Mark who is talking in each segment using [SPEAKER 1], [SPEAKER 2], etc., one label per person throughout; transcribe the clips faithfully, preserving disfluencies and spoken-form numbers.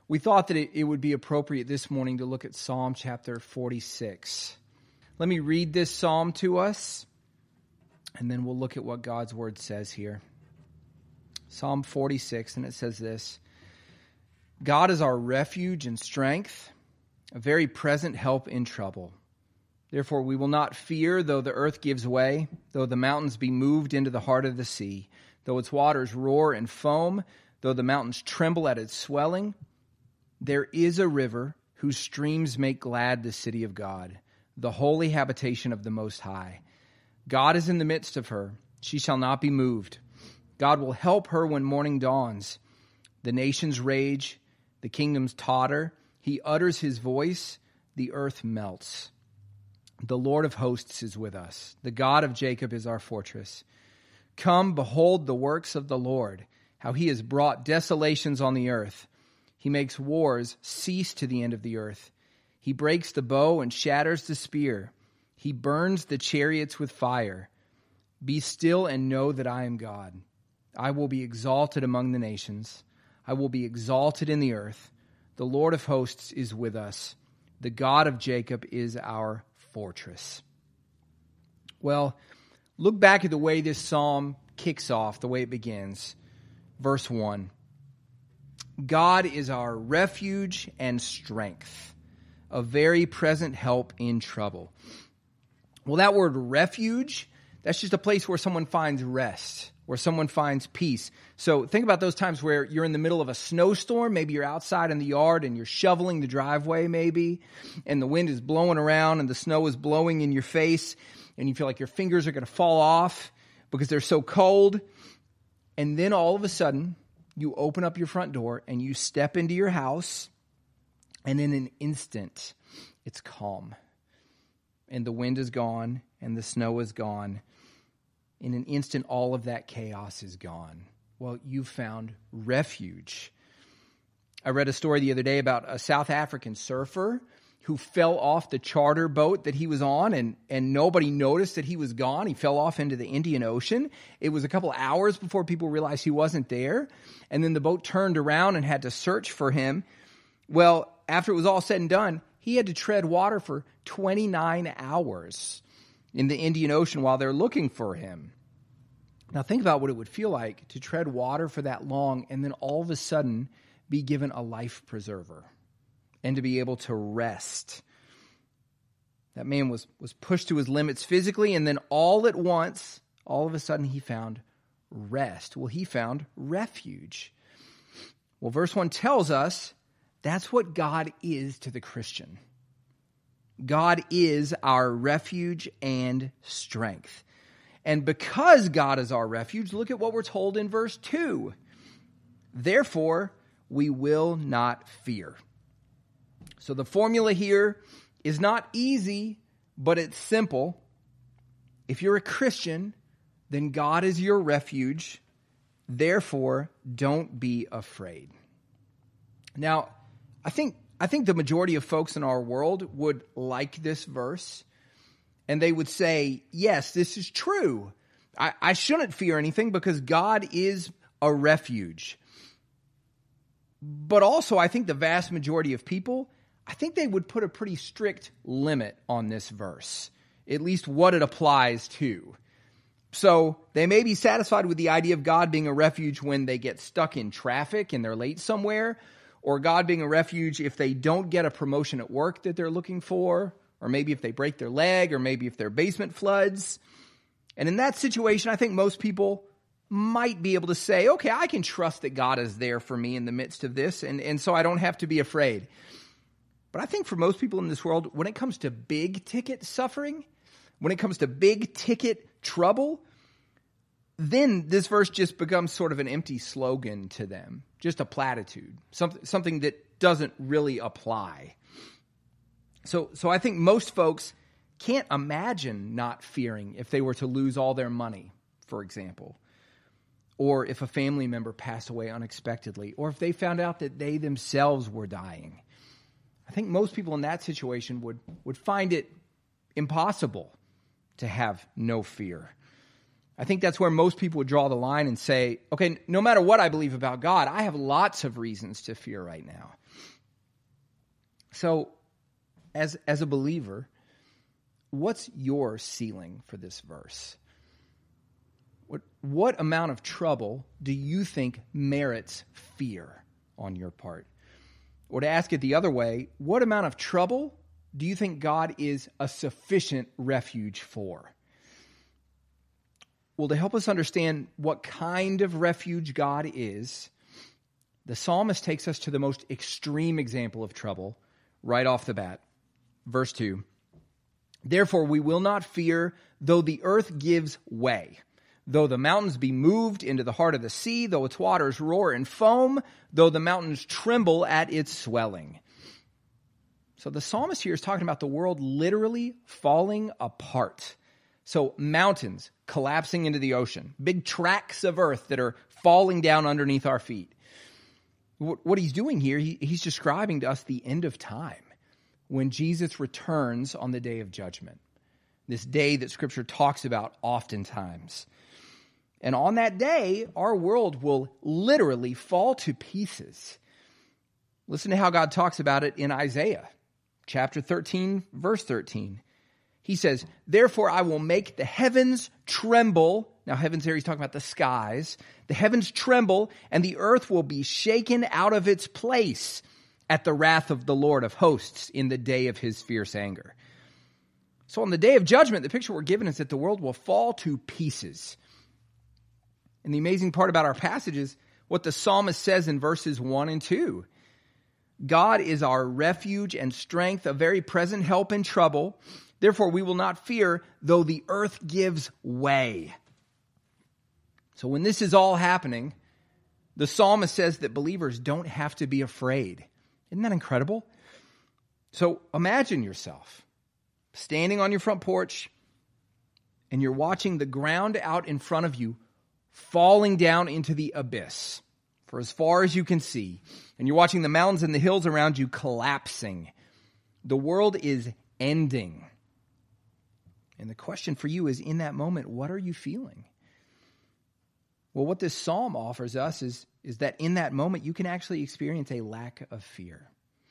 [SPEAKER 1] we thought that it, it would be appropriate this morning to look at Psalm chapter forty-six. Let me read this psalm to us, and then we'll look at what God's word says here. Psalm forty-six, and it says this: God is our refuge and strength, a very present help in trouble. Therefore we will not fear, though the earth gives way, though the mountains be moved into the heart of the sea, though its waters roar and foam, though the mountains tremble at its swelling. There is a river whose streams make glad the city of God, the holy habitation of the Most High. God is in the midst of her. She shall not be moved. God will help her when morning dawns. The nations rage, the kingdoms totter. He utters his voice, the earth melts. The Lord of hosts is with us. The God of Jacob is our fortress. Come, behold the works of the Lord, how he has brought desolations on the earth. He makes wars cease to the end of the earth. He breaks the bow and shatters the spear. He burns the chariots with fire. Be still and know that I am God. I will be exalted among the nations. I will be exalted in the earth. The Lord of hosts is with us. The God of Jacob is our fortress. Well, look back at the way this psalm kicks off, the way it begins. Verse one. God is our refuge and strength, a very present help in trouble. Well, that word refuge, that's just a place where someone finds rest, where someone finds peace. So think about those times where you're in the middle of a snowstorm. Maybe you're outside in the yard and you're shoveling the driveway maybe, and the wind is blowing around and the snow is blowing in your face, and you feel like your fingers are going to fall off because they're so cold. And then all of a sudden, you open up your front door and you step into your house, and in an instant, it's calm. And the wind is gone and the snow is gone. In an instant, all of that chaos is gone. Well, you've found refuge. I read a story the other day about a South African surfer who fell off the charter boat that he was on, and, and nobody noticed that he was gone. He fell off into the Indian Ocean. It was a couple hours before people realized he wasn't there. And then the boat turned around and had to search for him. Well, after it was all said and done, he had to tread water for twenty-nine hours in the Indian Ocean while they're looking for him. Now think about what it would feel like to tread water for that long and then all of a sudden be given a life preserver and to be able to rest. That man was, was pushed to his limits physically, and then all at once, all of a sudden he found rest. Well, he found refuge. Well, verse one tells us that's what God is to the Christian. God is our refuge and strength. And because God is our refuge, look at what we're told in verse two. Therefore, we will not fear. So the formula here is not easy, but it's simple. If you're a Christian, then God is your refuge. Therefore, don't be afraid. Now, I think I think the majority of folks in our world would like this verse, and they would say, yes, this is true. I, I shouldn't fear anything because God is a refuge. But also, I think the vast majority of people, I think they would put a pretty strict limit on this verse, at least what it applies to. So they may be satisfied with the idea of God being a refuge when they get stuck in traffic and they're late somewhere, or God being a refuge if they don't get a promotion at work that they're looking for, or maybe if they break their leg, or maybe if their basement floods. And in that situation, I think most people might be able to say, okay, I can trust that God is there for me in the midst of this, and, and so I don't have to be afraid. But I think for most people in this world, when it comes to big ticket suffering, when it comes to big ticket trouble, then this verse just becomes sort of an empty slogan to them, just a platitude, something something that doesn't really apply. So, so I think most folks can't imagine not fearing if they were to lose all their money, for example, or if a family member passed away unexpectedly, or if they found out that they themselves were dying. I think most people in that situation would, would find it impossible to have no fear. I think that's where most people would draw the line and say, okay, no matter what I believe about God, I have lots of reasons to fear right now. So, as, as a believer, what's your ceiling for this verse? What, what amount of trouble do you think merits fear on your part? Or to ask it the other way, what amount of trouble do you think God is a sufficient refuge for? Well, to help us understand what kind of refuge God is, the psalmist takes us to the most extreme example of trouble right off the bat. Verse two, therefore we will not fear, though the earth gives way, though the mountains be moved into the heart of the sea, though its waters roar and foam, though the mountains tremble at its swelling. So the psalmist here is talking about the world literally falling apart. So mountains collapsing into the ocean, big tracts of earth that are falling down underneath our feet. What he's doing here, he, he's describing to us the end of time when Jesus returns on the day of judgment, this day that Scripture talks about oftentimes. And on that day, our world will literally fall to pieces. Listen to how God talks about it in Isaiah chapter thirteen, verse thirteen. He says, therefore I will make the heavens tremble. Now heavens here, he's talking about the skies. The heavens tremble, and the earth will be shaken out of its place at the wrath of the Lord of hosts in the day of his fierce anger. So on the day of judgment, the picture we're given is that the world will fall to pieces. And the amazing part about our passage is what the psalmist says in verses one and two. God is our refuge and strength, a very present help in trouble. Therefore, we will not fear, though the earth gives way. So when this is all happening, the psalmist says that believers don't have to be afraid. Isn't that incredible? So imagine yourself standing on your front porch, and you're watching the ground out in front of you falling down into the abyss for as far as you can see. And you're watching the mountains and the hills around you collapsing. The world is ending. And the question for you is, in that moment, what are you feeling? Well, what this psalm offers us is, is that in that moment, you can actually experience a lack of fear.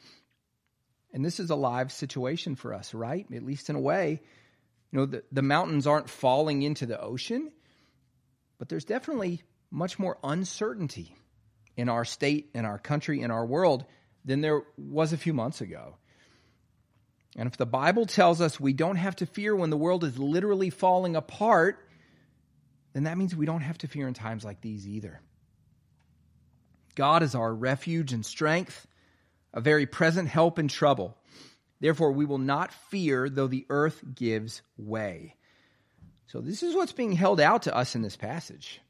[SPEAKER 1] And this is a live situation for us, right? At least in a way. You know, the, the mountains aren't falling into the ocean, but there's definitely much more uncertainty in our state, in our country, in our world than there was a few months ago. And if the Bible tells us we don't have to fear when the world is literally falling apart, then that means we don't have to fear in times like these either. God is our refuge and strength, a very present help in trouble. Therefore, we will not fear though the earth gives way. So this is what's being held out to us in this passage.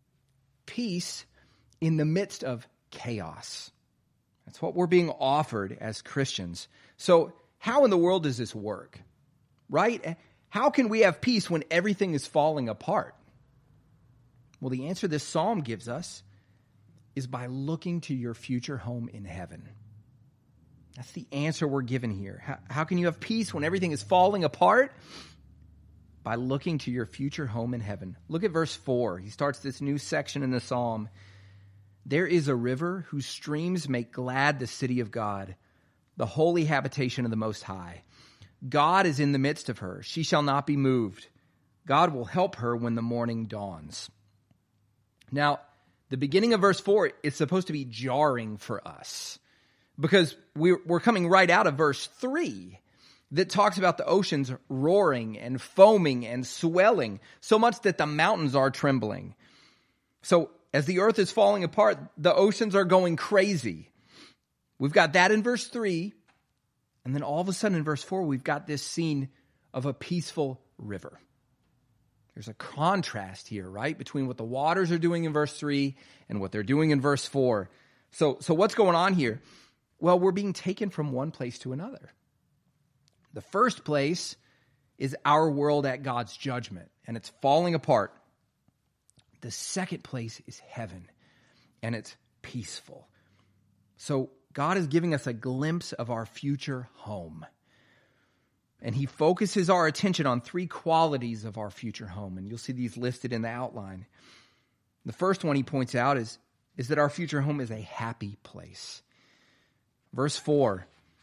[SPEAKER 1] Peace in the midst of chaos. That's what we're being offered as Christians. So how in the world does this work? Right? How can we have peace when everything is falling apart? Well, the answer this psalm gives us is by looking to your future home in heaven. That's the answer we're given here. How, how can you have peace when everything is falling apart? By looking to your future home in heaven. Look at verse four. He starts this new section in the psalm. There is a river whose streams make glad the city of God, the holy habitation of the Most High. God is in the midst of her. She shall not be moved. God will help her when the morning dawns. Now, the beginning of verse four is supposed to be jarring for us because we're, we're coming right out of verse three that talks about the oceans roaring and foaming and swelling so much that the mountains are trembling. So as the earth is falling apart, the oceans are going crazy. We've got that in verse three. And then all of a sudden in verse four, we've got this scene of a peaceful river. There's a contrast here, right, between what the waters are doing in verse three and what they're doing in verse four. So, so what's going on here? Well, we're being taken from one place to another. The first place is our world at God's judgment, and it's falling apart. The second place is heaven, and it's peaceful. So God is giving us a glimpse of our future home. And he focuses our attention on three qualities of our future home. And you'll see these listed in the outline. The first one he points out is, is that our future home is a happy place. Verse four,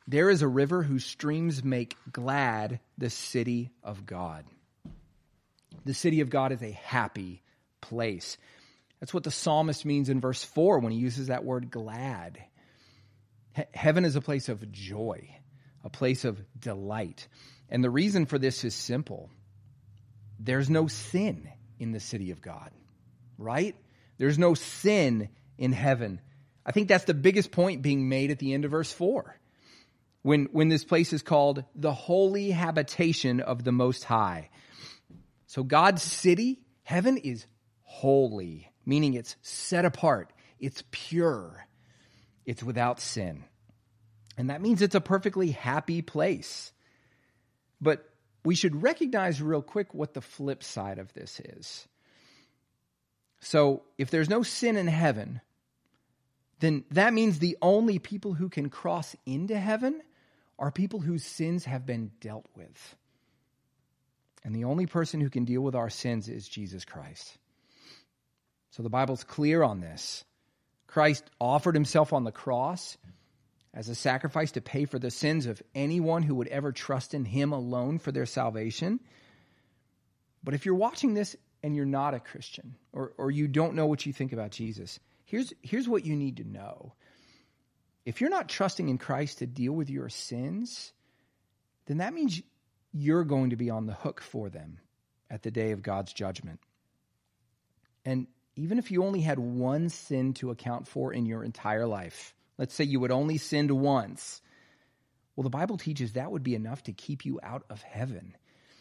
[SPEAKER 1] There is a river whose streams make glad the city of God. The city of God is a happy place. That's what the psalmist means in verse four when he uses that word glad. He- heaven is a place of joy, a place of delight. And the reason for this is simple. There's no sin in the city of God, right? There's no sin in heaven. I think that's the biggest point being made at the end of verse four. When, when this place is called the holy habitation of the Most High. So God's city, heaven, is holy, meaning it's set apart, it's pure, it's without sin. And that means it's a perfectly happy place. But we should recognize real quick what the flip side of this is. So if there's no sin in heaven, then that means the only people who can cross into heaven are people whose sins have been dealt with. And the only person who can deal with our sins is Jesus Christ. So the Bible's clear on this. Christ offered himself on the cross as a sacrifice to pay for the sins of anyone who would ever trust in him alone for their salvation. But if you're watching this and you're not a Christian, or, or you don't know what you think about Jesus, here's, here's what you need to know. If you're not trusting in Christ to deal with your sins, then that means you're going to be on the hook for them at the day of God's judgment. And even if you only had one sin to account for in your entire life, let's say you would only sinned once, well, the Bible teaches that would be enough to keep you out of heaven.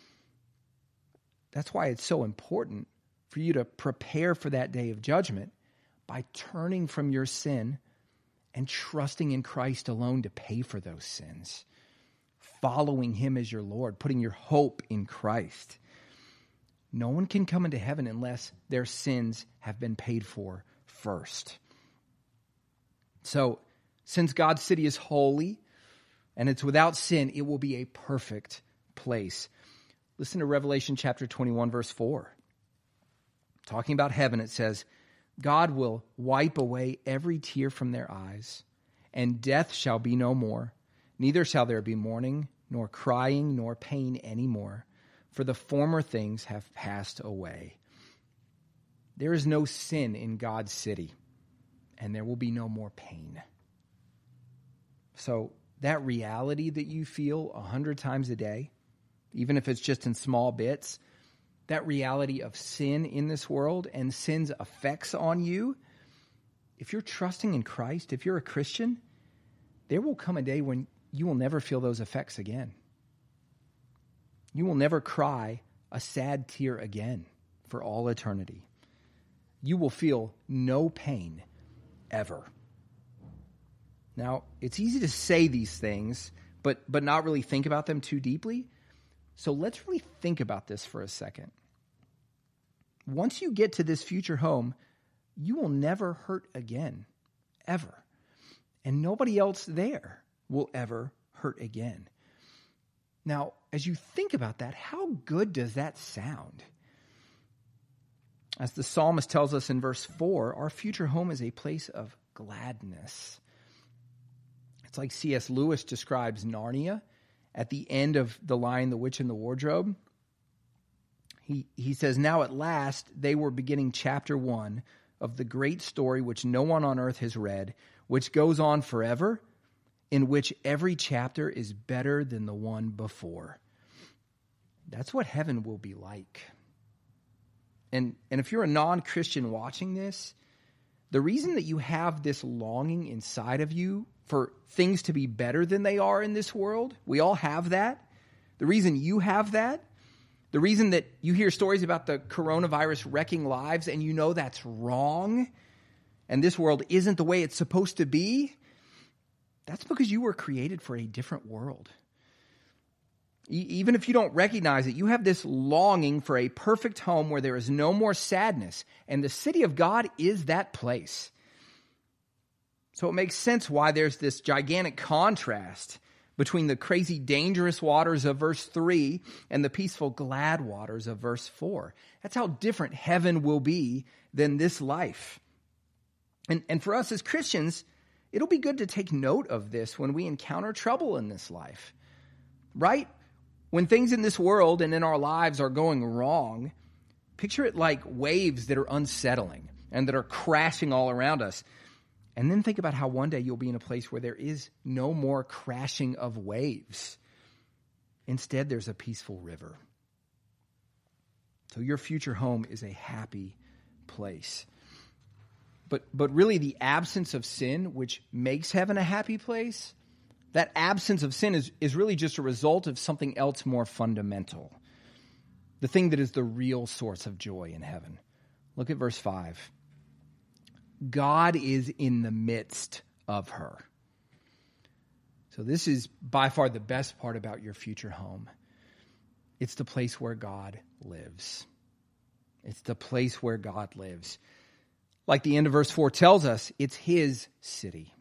[SPEAKER 1] That's why it's so important for you to prepare for that day of judgment by turning from your sin and trusting in Christ alone to pay for those sins. Following him as your Lord, putting your hope in Christ. No one can come into heaven unless their sins have been paid for first. So, since God's city is holy and it's without sin, it will be a perfect place. Listen to Revelation chapter twenty-one, verse four. Talking about heaven, it says, God will wipe away every tear from their eyes, and death shall be no more. Neither shall there be mourning, nor crying, nor pain any more, for the former things have passed away. There is no sin in God's city, and there will be no more pain. So that reality that you feel a hundred times a day, even if it's just in small bits, that reality of sin in this world and sin's effects on you, if you're trusting in Christ, if you're a Christian, there will come a day when you will never feel those effects again. You will never cry a sad tear again for all eternity. You will feel no pain ever. Now, it's easy to say these things, but, but not really think about them too deeply. So let's really think about this for a second. Once you get to this future home, you will never hurt again, ever. And nobody else there will ever hurt again. Now, as you think about that, how good does that sound? As the psalmist tells us in verse four, our future home is a place of gladness. It's like C S Lewis describes Narnia at the end of The Lion, the Witch, and the Wardrobe. He, he says, now at last they were beginning chapter one of the great story which no one on earth has read, which goes on forever, in which every chapter is better than the one before. That's what heaven will be like. And, and if you're a non-Christian watching this, the reason that you have this longing inside of you for things to be better than they are in this world, we all have that. The reason you have that, the reason that you hear stories about the coronavirus wrecking lives and you know that's wrong and this world isn't the way it's supposed to be, that's because you were created for a different world. E- even if you don't recognize it, you have this longing for a perfect home where there is no more sadness, and the city of God is that place. So it makes sense why there's this gigantic contrast between the crazy, dangerous waters of verse three and the peaceful, glad waters of verse four. That's how different heaven will be than this life. And, and for us as Christians, it'll be good to take note of this when we encounter trouble in this life, right? When things in this world and in our lives are going wrong, picture it like waves that are unsettling and that are crashing all around us. And then think about how one day you'll be in a place where there is no more crashing of waves. Instead, there's a peaceful river. So your future home is a happy place. But but really the absence of sin, which makes heaven a happy place, that absence of sin is, is really just a result of something else more fundamental. The thing that is the real source of joy in heaven. Look at verse five. God is in the midst of her. So this is by far the best part about your future home. It's the place where God lives. It's the place where God lives. Like the end of verse four tells us, it's his city.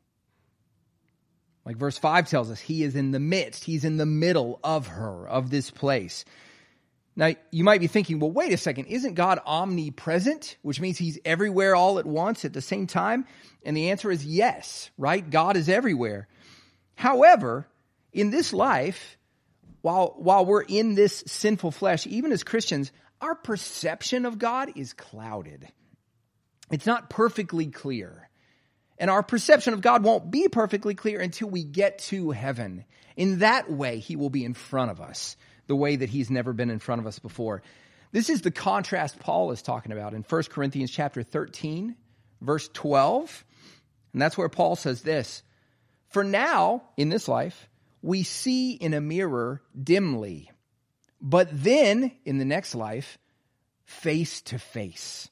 [SPEAKER 1] Like verse five tells us, he is in the midst, he's in the middle of her, of this place. Now, you might be thinking, well, wait a second, isn't God omnipresent, which means he's everywhere all at once at the same time? And the answer is yes, right? God is everywhere. However, in this life, while, while we're in this sinful flesh, even as Christians, our perception of God is clouded. It's not perfectly clear. And our perception of God won't be perfectly clear until we get to heaven. In that way, he will be in front of us, the way that he's never been in front of us before. This is the contrast Paul is talking about in First Corinthians chapter thirteen, verse twelve. And that's where Paul says this, "For now, in this life, we see in a mirror dimly, but then, in the next life, face to face.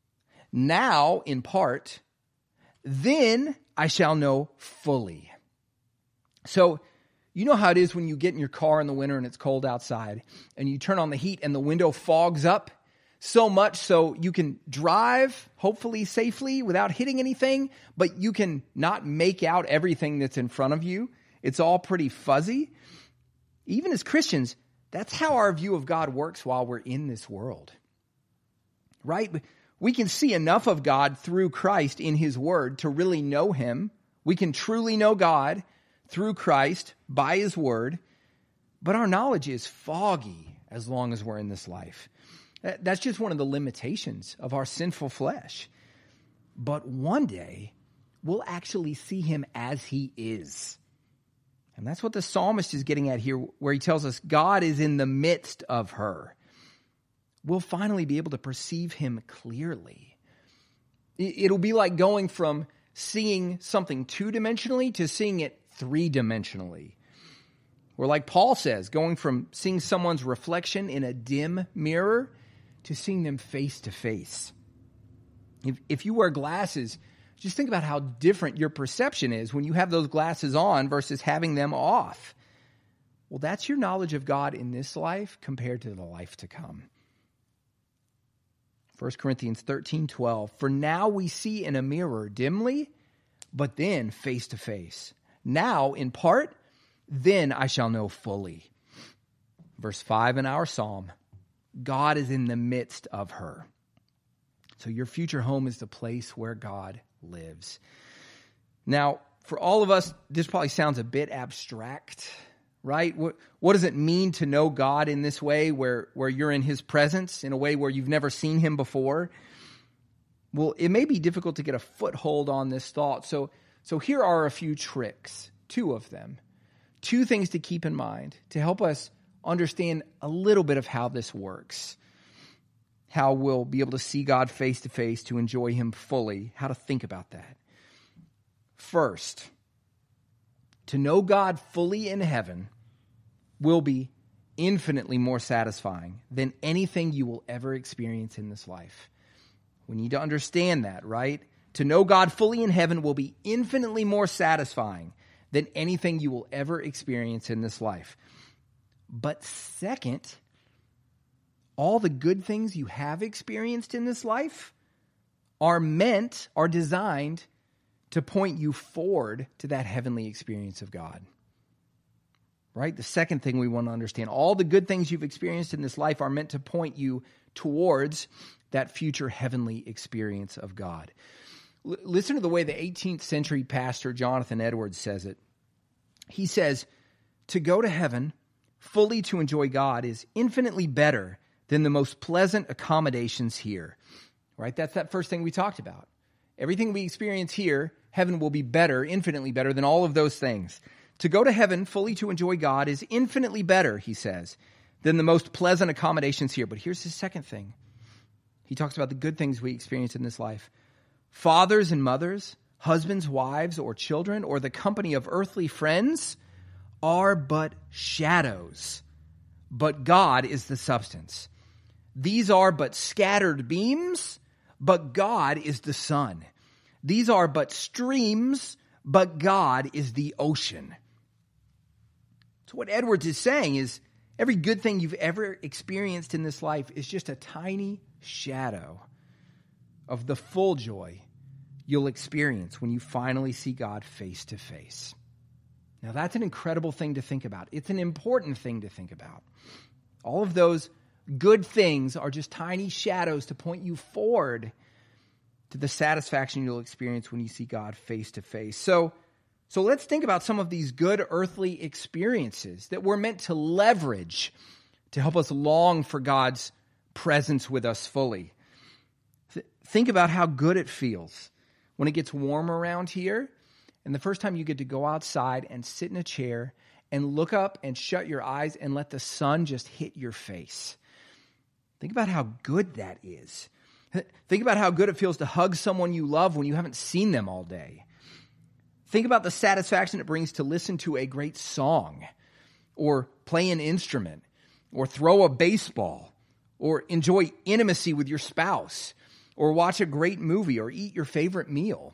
[SPEAKER 1] Now, in part, then I shall know fully." So, you know how it is when you get in your car in the winter and it's cold outside and you turn on the heat and the window fogs up so much so you can drive, hopefully safely, without hitting anything, but you can not make out everything that's in front of you. It's all pretty fuzzy. Even as Christians, that's how our view of God works while we're in this world, right? We can see enough of God through Christ in his word to really know him. We can truly know God through Christ by his word, but our knowledge is foggy as long as we're in this life. That's just one of the limitations of our sinful flesh. But one day, we'll actually see him as he is. And that's what the psalmist is getting at here, where he tells us God is in the midst of her. We'll finally be able to perceive him clearly. It'll be like going from seeing something two-dimensionally to seeing it three-dimensionally. Or like Paul says, going from seeing someone's reflection in a dim mirror to seeing them face to face. If, if you wear glasses, just think about how different your perception is when you have those glasses on versus having them off. Well, that's your knowledge of God in this life compared to the life to come. First Corinthians thirteen twelve, "For now we see in a mirror dimly, but then face to face. Now in part, then I shall know fully." Verse five in our psalm, God is in the midst of her. So your future home is the place where God lives. Now, for all of us, this probably sounds a bit abstract, right? What, what does it mean to know God in this way, where, where you're in his presence, in a way where you've never seen him before? Well, it may be difficult to get a foothold on this thought. So, so here are a few tricks, two of them. Two things to keep in mind to help us understand a little bit of how this works. How we'll be able to see God face to face, to enjoy him fully, how to think about that. First, to know God fully in heaven will be infinitely more satisfying than anything you will ever experience in this life. We need to understand that, right? To know God fully in heaven will be infinitely more satisfying than anything you will ever experience in this life. But second, all the good things you have experienced in this life are meant, are designed to point you forward to that heavenly experience of God. Right? The second thing we want to understand, all the good things you've experienced in this life are meant to point you towards that future heavenly experience of God. L- listen to the way the eighteenth century pastor Jonathan Edwards says it. He says, to go to heaven fully to enjoy God is infinitely better than the most pleasant accommodations here. Right? That's that first thing we talked about. Everything we experience here, heaven will be better, infinitely better than all of those things. To go to heaven fully to enjoy God is infinitely better, he says, than the most pleasant accommodations here. But here's his second thing. He talks about the good things we experience in this life. Fathers and mothers, husbands, wives, or children, or the company of earthly friends are but shadows, but God is the substance. These are but scattered beams, but God is the sun. These are but streams, but God is the ocean. So what Edwards is saying is every good thing you've ever experienced in this life is just a tiny shadow of the full joy you'll experience when you finally see God face to face. Now that's an incredible thing to think about. It's an important thing to think about. All of those good things are just tiny shadows to point you forward to the satisfaction you'll experience when you see God face to face. So, so let's think about some of these good earthly experiences that we're meant to leverage to help us long for God's presence with us fully. Th- think about how good it feels when it gets warm around here, and the first time you get to go outside and sit in a chair and look up and shut your eyes and let the sun just hit your face. Think about how good that is. Think about how good it feels to hug someone you love when you haven't seen them all day. Think about the satisfaction it brings to listen to a great song, or play an instrument, or throw a baseball, or enjoy intimacy with your spouse, or watch a great movie, or eat your favorite meal.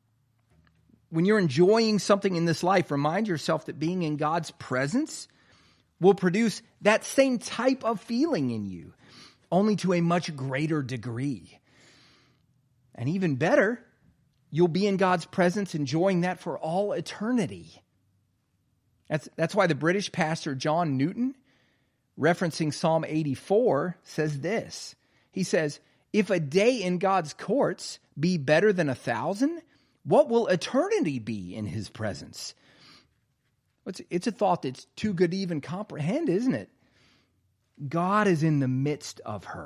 [SPEAKER 1] When you're enjoying something in this life, remind yourself that being in God's presence will produce that same type of feeling in you, only to a much greater degree. And even better, you'll be in God's presence enjoying that for all eternity. That's, that's why the British pastor John Newton, referencing Psalm eighty-four, says this. He says, if a day in God's courts be better than a thousand, what will eternity be in his presence? It's, it's a thought that's too good to even comprehend, isn't it? God is in the midst of her.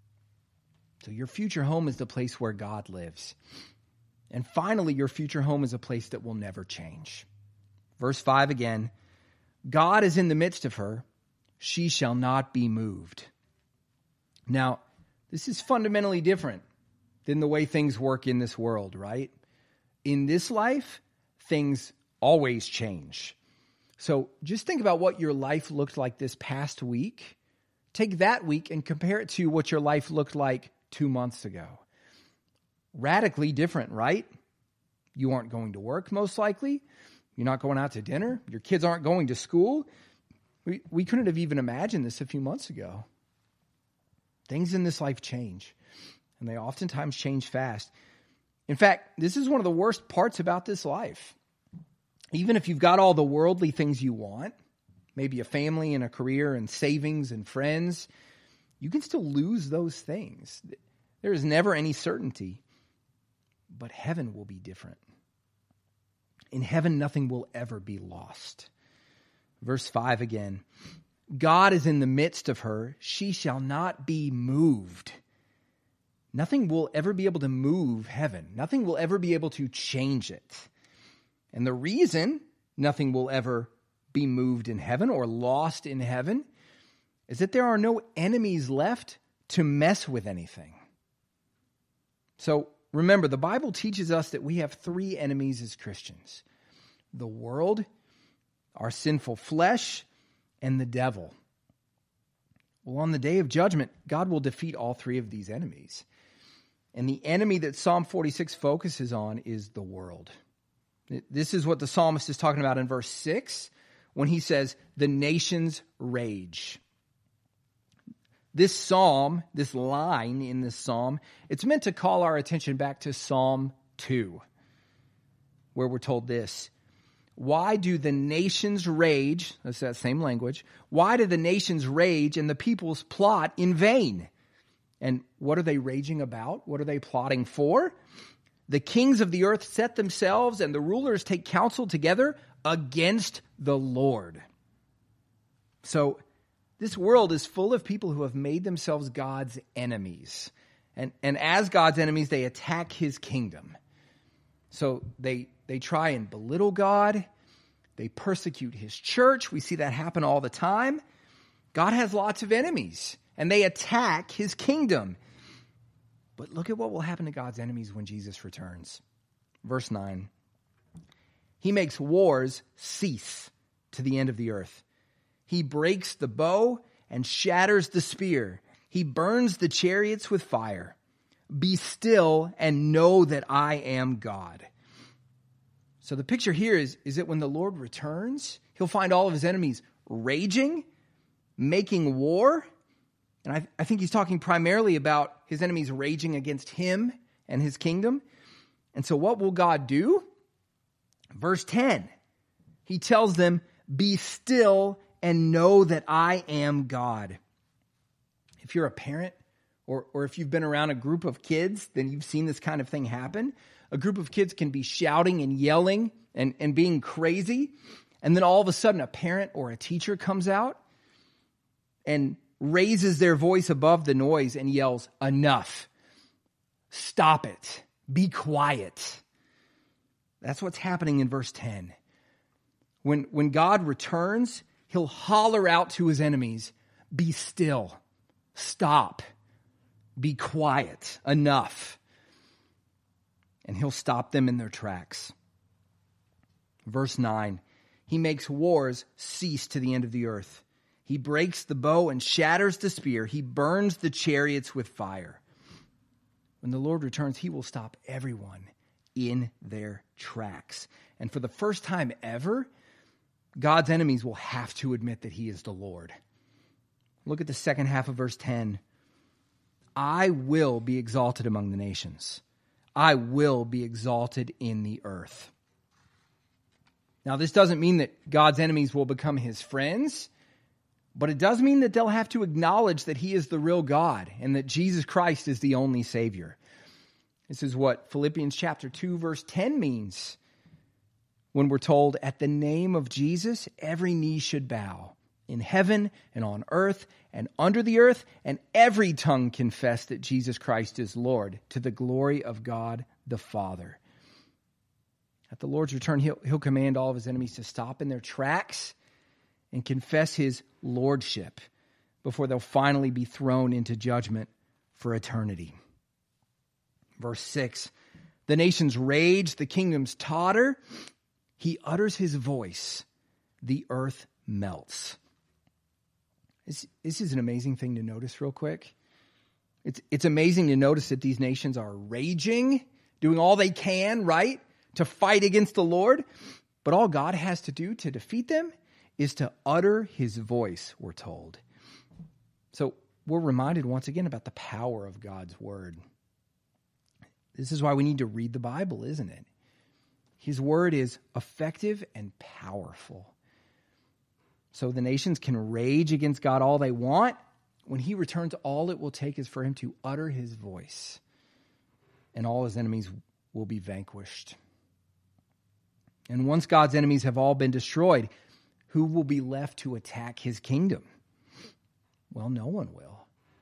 [SPEAKER 1] So your future home is the place where God lives. And finally, your future home is a place that will never change. Verse five again, God is in the midst of her. She shall not be moved. Now, this is fundamentally different than the way things work in this world, right? In this life, things always change. So just think about what your life looked like this past week. Take that week and compare it to what your life looked like two months ago. Radically different, right? You aren't going to work, most likely. You're not going out to dinner. Your kids aren't going to school. We, we couldn't have even imagined this a few months ago. Things in this life change, and they oftentimes change fast. In fact, this is one of the worst parts about this life. Even if you've got all the worldly things you want, maybe a family and a career and savings and friends, you can still lose those things. There is never any certainty. But heaven will be different. In heaven, nothing will ever be lost. Verse five again. God is in the midst of her. She shall not be moved. Nothing will ever be able to move heaven. Nothing will ever be able to change it. And the reason nothing will ever be moved in heaven or lost in heaven is that there are no enemies left to mess with anything. So remember, the Bible teaches us that we have three enemies as Christians: the world, our sinful flesh, and the devil. Well, on the day of judgment, God will defeat all three of these enemies. And the enemy that Psalm forty-six focuses on is the world. This is what the psalmist is talking about in verse six when he says, the nations rage. This psalm, this line in this psalm, it's meant to call our attention back to Psalm two, where we're told this: why do the nations rage? That's that same language. Why do the nations rage and the peoples plot in vain? And what are they raging about? What are they plotting for? The kings of the earth set themselves, and the rulers take counsel together against the Lord. So this world is full of people who have made themselves God's enemies. And, and as God's enemies, they attack his kingdom. So they, they try and belittle God. They persecute his church. We see that happen all the time. God has lots of enemies, and they attack his kingdom. But look at what will happen to God's enemies when Jesus returns. Verse nine. He makes wars cease to the end of the earth. He breaks the bow and shatters the spear. He burns the chariots with fire. Be still and know that I am God. So the picture here is, is that when the Lord returns, he'll find all of his enemies raging, making war. And I, I think he's talking primarily about his enemies raging against him and his kingdom. And so what will God do? Verse ten, he tells them, be still and know that I am God. If you're a parent, or, or if you've been around a group of kids, then you've seen this kind of thing happen. A group of kids can be shouting and yelling and, and being crazy. And then all of a sudden a parent or a teacher comes out and raises their voice above the noise and yells, enough. Stop it. Be quiet. That's what's happening in verse ten. When, when God returns, he'll holler out to his enemies, be still. Stop. Be quiet. Enough. And he'll stop them in their tracks. Verse nine, he makes wars cease to the end of the earth. He breaks the bow and shatters the spear. He burns the chariots with fire. When the Lord returns, he will stop everyone in their tracks. And for the first time ever, God's enemies will have to admit that he is the Lord. Look at the second half of verse ten. I will be exalted among the nations. I will be exalted in the earth. Now, this doesn't mean that God's enemies will become his friends, but it does mean that they'll have to acknowledge that he is the real God and that Jesus Christ is the only Savior. This is what Philippians chapter two, verse ten means when we're told, at the name of Jesus, every knee should bow in heaven and on earth and under the earth, and every tongue confess that Jesus Christ is Lord, to the glory of God the Father. At the Lord's return, he'll, he'll command all of his enemies to stop in their tracks and confess his lordship before they'll finally be thrown into judgment for eternity. Verse six, the nations rage, the kingdoms totter. He utters his voice, the earth melts. This, this is an amazing thing to notice real quick. It's, it's amazing to notice that these nations are raging, doing all they can, right, to fight against the Lord. But all God has to do to defeat them is to utter his voice, we're told. So we're reminded once again about the power of God's word. This is why we need to read the Bible, isn't it? His word is effective and powerful. So the nations can rage against God all they want. When he returns, all it will take is for him to utter his voice, and all his enemies will be vanquished. And once God's enemies have all been destroyed, who will be left to attack his kingdom? Well, no one will.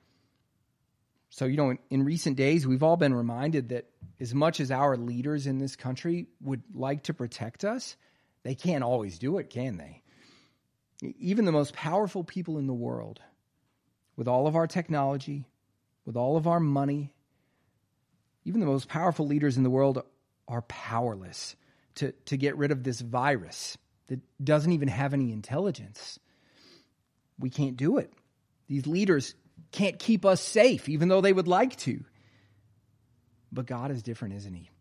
[SPEAKER 1] So, you know, in, in recent days, we've all been reminded that as much as our leaders in this country would like to protect us, they can't always do it, can they? Even the most powerful people in the world, with all of our technology, with all of our money, even the most powerful leaders in the world are powerless to, to get rid of this virus that doesn't even have any intelligence. We can't do it. These leaders can't keep us safe, even though they would like to. But God is different, isn't he?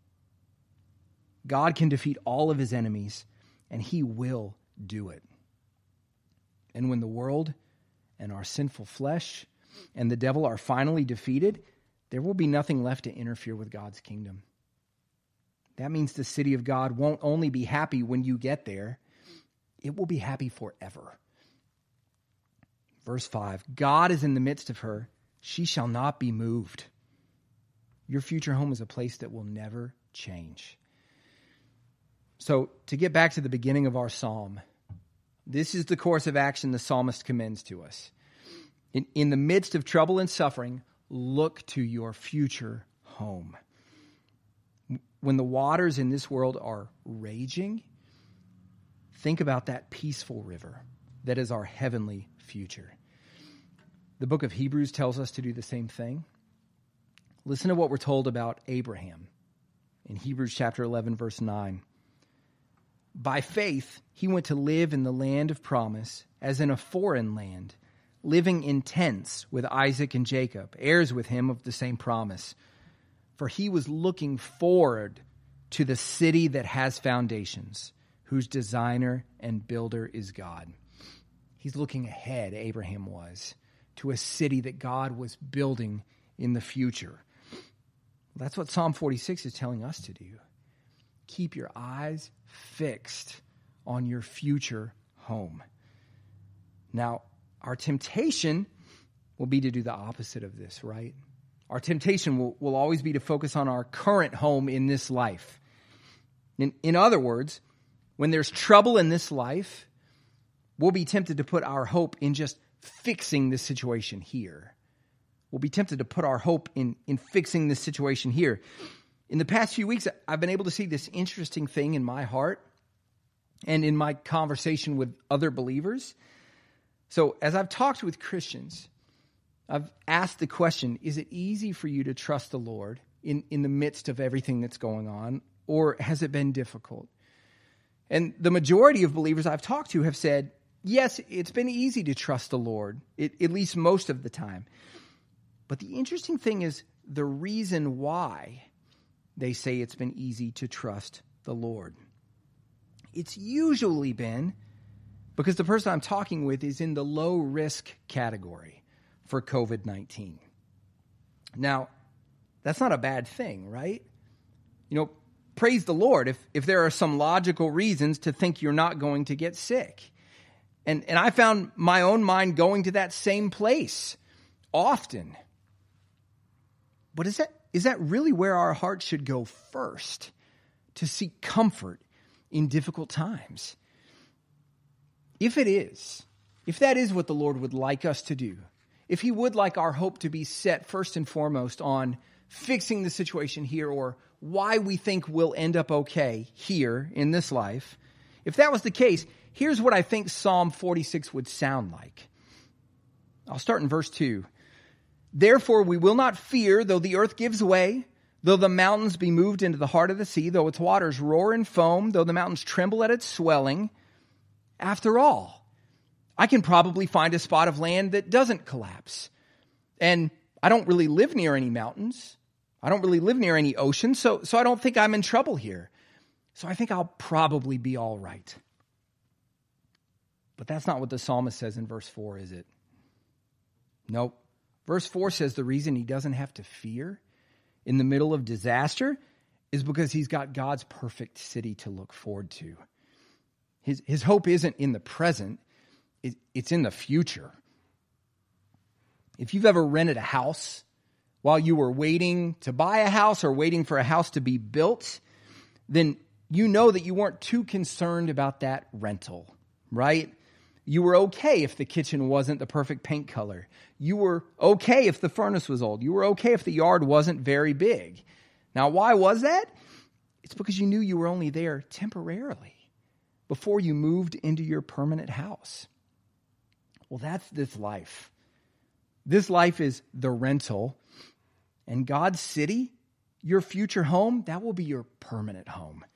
[SPEAKER 1] God can defeat all of his enemies, and he will do it. And when the world and our sinful flesh and the devil are finally defeated, there will be nothing left to interfere with God's kingdom. That means the city of God won't only be happy when you get there, it will be happy forever. Verse five, God is in the midst of her. She shall not be moved. Your future home is a place that will never change. So to get back to the beginning of our psalm, this is the course of action the psalmist commends to us. In, in the midst of trouble and suffering, look to your future home. When the waters in this world are raging, think about that peaceful river that is our heavenly future. The book of Hebrews tells us to do the same thing. Listen to what we're told about Abraham in Hebrews chapter eleven, verse nine. By faith, he went to live in the land of promise as in a foreign land, living in tents with Isaac and Jacob, heirs with him of the same promise. For he was looking forward to the city that has foundations, whose designer and builder is God. He's looking ahead, Abraham was, to a city that God was building in the future. That's what Psalm forty-six is telling us to do. Keep your eyes fixed on your future home. Now, our temptation will be to do the opposite of this, right? Our temptation will, will always be to focus on our current home in this life. In, in other words, when there's trouble in this life, we'll be tempted to put our hope in just fixing the situation here. We'll be tempted to put our hope in, in fixing this situation here. In the past few weeks, I've been able to see this interesting thing in my heart and in my conversation with other believers. So as I've talked with Christians, I've asked the question, is it easy for you to trust the Lord in, in the midst of everything that's going on, or has it been difficult? And the majority of believers I've talked to have said, yes, it's been easy to trust the Lord, it, at least most of the time. But the interesting thing is the reason why they say it's been easy to trust the Lord. It's usually been because the person I'm talking with is in the low-risk category for covid nineteen. Now, that's not a bad thing, right? You know, praise the Lord if, if there are some logical reasons to think you're not going to get sick. And, and I found my own mind going to that same place often. But is that is that really where our hearts should go first, to seek comfort in difficult times? If it is, if that is what the Lord would like us to do, if he would like our hope to be set first and foremost on fixing the situation here or why we think we'll end up okay here in this life, if that was the case, here's what I think Psalm forty-six would sound like. I'll start in verse two. Therefore we will not fear, though the earth gives way, though the mountains be moved into the heart of the sea, though its waters roar and foam, though the mountains tremble at its swelling. After all, I can probably find a spot of land that doesn't collapse. And I don't really live near any mountains. I don't really live near any ocean, so, so I don't think I'm in trouble here. So I think I'll probably be all right. But that's not what the psalmist says in verse four, is it? Nope. Verse four says the reason he doesn't have to fear in the middle of disaster is because he's got God's perfect city to look forward to. His, his hope isn't in the present, it, it's in the future. If you've ever rented a house while you were waiting to buy a house or waiting for a house to be built, then you know that you weren't too concerned about that rental, right? You were okay if the kitchen wasn't the perfect paint color. You were okay if the furnace was old. You were okay if the yard wasn't very big. Now, why was that? It's because you knew you were only there temporarily before you moved into your permanent house. Well, that's this life. This life is the rental. And God's city, your future home, that will be your permanent home.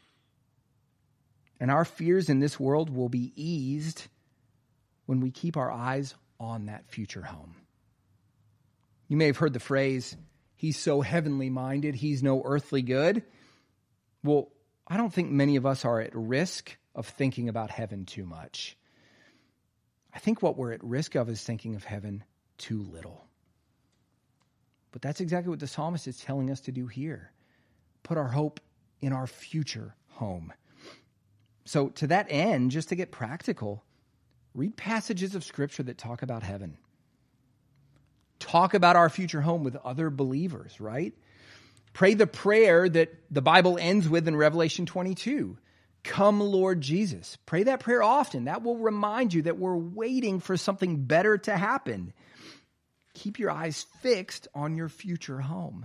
[SPEAKER 1] And our fears in this world will be eased when we keep our eyes on that future home. You may have heard the phrase, he's so heavenly minded, he's no earthly good. Well, I don't think many of us are at risk of thinking about heaven too much. I think what we're at risk of is thinking of heaven too little. But that's exactly what the psalmist is telling us to do here. Put our hope in our future home. So to that end, just to get practical, read passages of Scripture that talk about heaven. Talk about our future home with other believers, right? Pray the prayer that the Bible ends with in Revelation twenty-two. Come, Lord Jesus. Pray that prayer often. That will remind you that we're waiting for something better to happen. Keep your eyes fixed on your future home.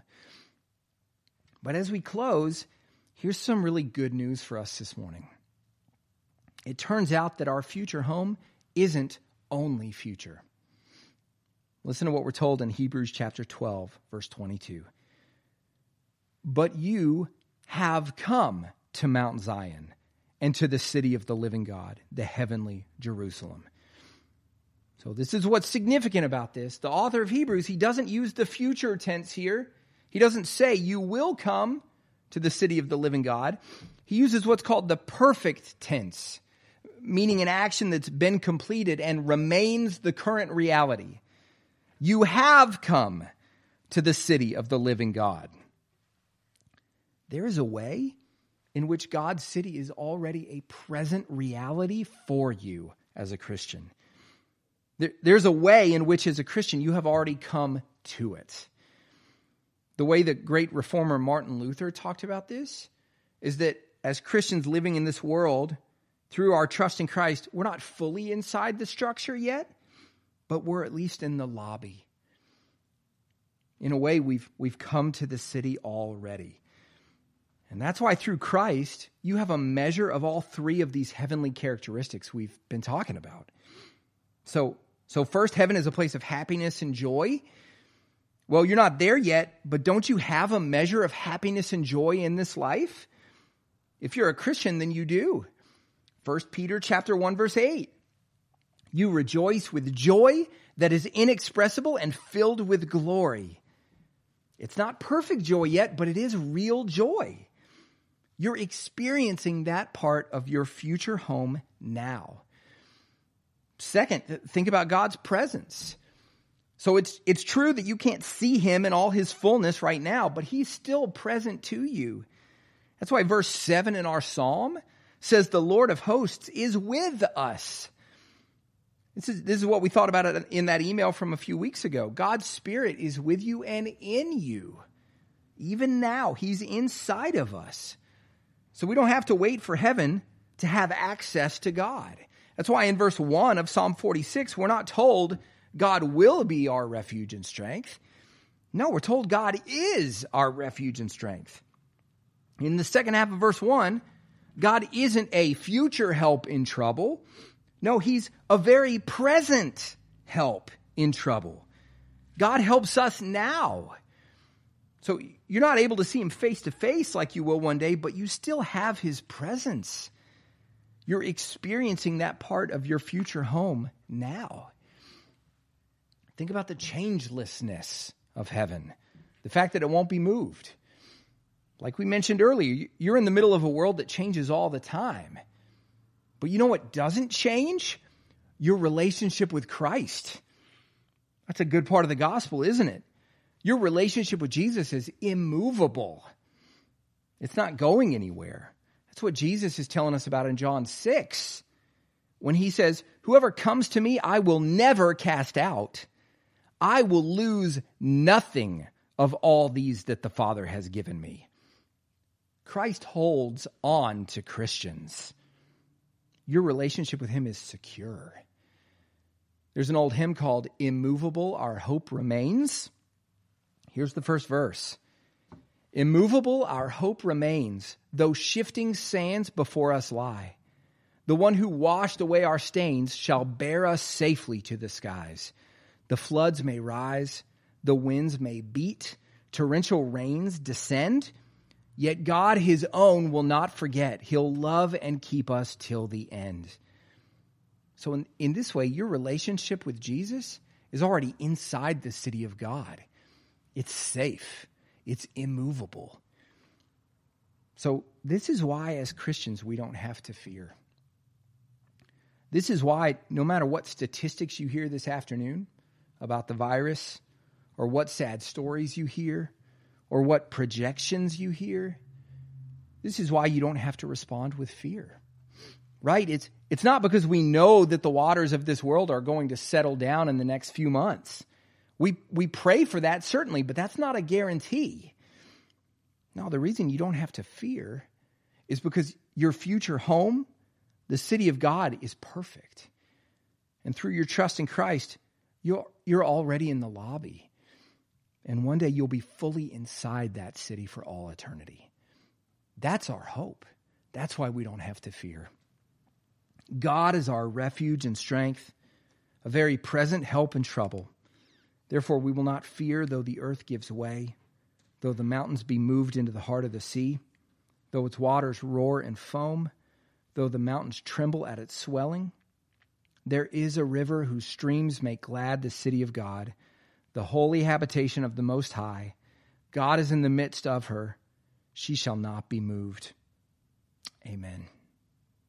[SPEAKER 1] But as we close, here's some really good news for us this morning. It turns out that our future home isn't only future. Listen to what we're told in Hebrews chapter twelve, verse twenty-two. But you have come to Mount Zion and to the city of the living God, the heavenly Jerusalem. So this is what's significant about this. The author of Hebrews, he doesn't use the future tense here. He doesn't say you will come to the city of the living God. He uses what's called the perfect tense, meaning an action that's been completed and remains the current reality. You have come to the city of the living God. There is a way in which God's city is already a present reality for you as a Christian. There, there's a way in which as a Christian you have already come to it. The way that great reformer Martin Luther talked about this is that as Christians living in this world, through our trust in Christ, we're not fully inside the structure yet, but we're at least in the lobby. In a way, we've, we've come to the city already. And that's why through Christ, you have a measure of all three of these heavenly characteristics we've been talking about. So, so first, heaven is a place of happiness and joy. Well, you're not there yet, but don't you have a measure of happiness and joy in this life? If you're a Christian, then you do. First Peter chapter one, verse eight. You rejoice with joy that is inexpressible and filled with glory. It's not perfect joy yet, but it is real joy. You're experiencing that part of your future home now. Second, think about God's presence. So it's it's true that you can't see him in all his fullness right now, but he's still present to you. That's why verse seven in our psalm says the Lord of hosts is with us. This is, this is what we thought about in that email from a few weeks ago. God's Spirit is with you and in you. Even now, he's inside of us. So we don't have to wait for heaven to have access to God. That's why in verse one of Psalm forty-six, we're not told God will be our refuge and strength. No, we're told God is our refuge and strength. In the second half of verse one, God isn't a future help in trouble. No, he's a very present help in trouble. God helps us now. So you're not able to see him face to face like you will one day, but you still have his presence. You're experiencing that part of your future home now. Think about the changelessness of heaven, the fact that it won't be moved. Like we mentioned earlier, you're in the middle of a world that changes all the time. But you know what doesn't change? Your relationship with Christ. That's a good part of the gospel, isn't it? Your relationship with Jesus is immovable. It's not going anywhere. That's what Jesus is telling us about in John six. When he says, whoever comes to me, I will never cast out. I will lose nothing of all these that the Father has given me. Christ holds on to Christians. Your relationship with him is secure. There's an old hymn called Immovable, Our Hope Remains. Here's the first verse. Immovable, our hope remains, though shifting sands before us lie. The one who washed away our stains shall bear us safely to the skies. The floods may rise, the winds may beat, torrential rains descend, yet God his own will not forget. He'll love and keep us till the end. So in, in this way, your relationship with Jesus is already inside the city of God. It's safe. It's immovable. So this is why as Christians we don't have to fear. This is why no matter what statistics you hear this afternoon about the virus, or what sad stories you hear, or what projections you hear, this is why you don't have to respond with fear. Right? It's it's not because we know that the waters of this world are going to settle down in the next few months. We we pray for that, certainly, but that's not a guarantee. No, the reason you don't have to fear is because your future home, the city of God, is perfect. And through your trust in Christ, you're, you're already in the lobby. And one day you'll be fully inside that city for all eternity. That's our hope. That's why we don't have to fear. God is our refuge and strength, a very present help in trouble. Therefore we will not fear though the earth gives way, though the mountains be moved into the heart of the sea, though its waters roar and foam, though the mountains tremble at its swelling. There is a river whose streams make glad the city of God, the holy habitation of the Most High. God is in the midst of her. She shall not be moved. Amen.